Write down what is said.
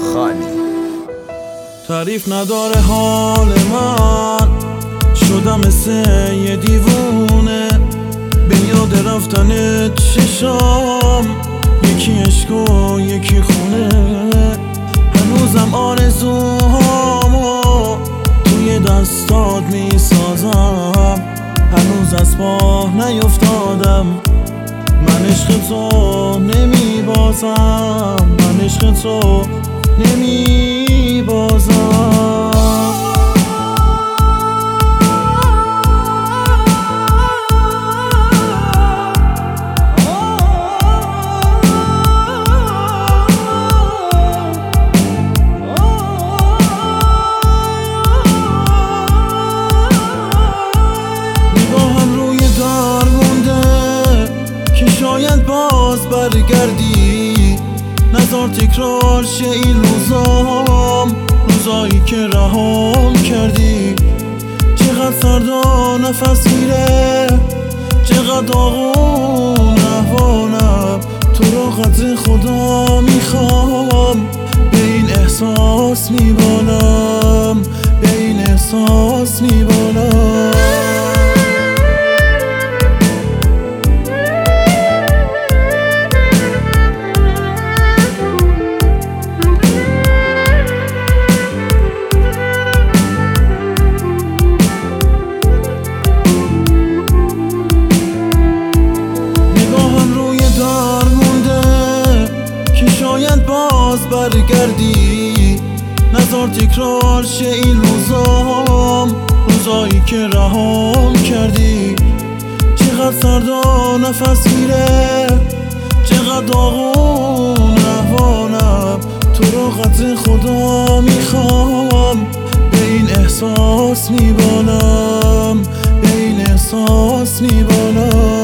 خانی. تعریف نداره حال من، شدم مثل یه دیوونه به یاد رفتن چشام، یکی عشق و یکی خونه. هنوزم آرزوهامو توی دستات میسازم، هنوز از پا نیفتادم. من عشق تو نمیبازم، من عشق تو نمیبازم. شاید باز برگردی، نذار تکرار شه این روزام، روزایی که رهام کردی. چقدر سردا نفس میره، چقدر آغون احوالم، تو رو قدر خدا میخوام. به این احساس میبالم، به این احساس میبالم. شاید باز برگردی، نذار تکرار شه این روزام، روزایی که رهام کردی. چقدر سردا نفس میره، چقدر آغون احوالم، تو رو قدر خدا میخوام. به این احساس میبالم، به این احساس میبالم.